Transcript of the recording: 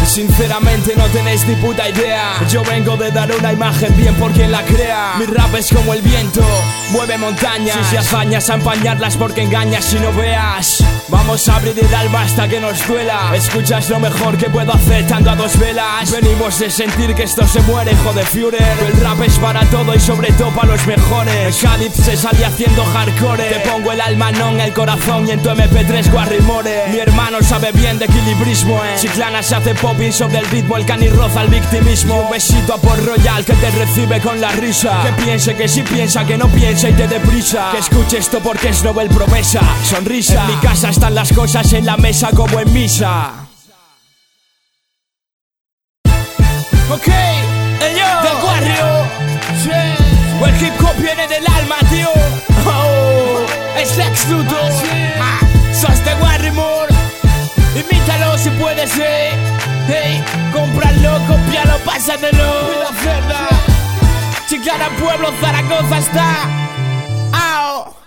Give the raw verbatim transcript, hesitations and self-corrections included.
Sinceramente no tenéis ni puta idea. Yo vengo de dar una imagen bien por quien la crea. Mi rap es como el viento, mueve montañas. Si se hazañas a empañarlas porque engañas y no veas. Vamos a abrir el alma hasta que nos duela. Escuchas lo mejor que puedo hacer estando a dos velas. Venimos de sentir que esto se muere, hijo de Führer. El rap es para todo y sobre todo para los mejores. Calips se sale haciendo hardcore. Te pongo el alma, no en el corazón y en tu eme pe tres guarrimore. Mi hermano sabe bien de equilibrismo, eh. Chiclana se hace popping sobre el ritmo, el cani roza al victimismo. Y un besito a Port Royal que te recibe con la risa. Que piense que si piensa, que no piensa y te dé prisa. Que escuche esto porque es Nobel promesa. Sonrisa, en mi casa están las cosas en la mesa como en misa. Ok, ello del barrio, sí. El hip hop viene del alma, tío. Oh, es Lex Luthor, ah, sos de Warrimore. Imítalo si puedes, eh. Hey, cómpralo, cópialo, pásatelo. Chiclana, pueblo, Zaragoza está. Ao.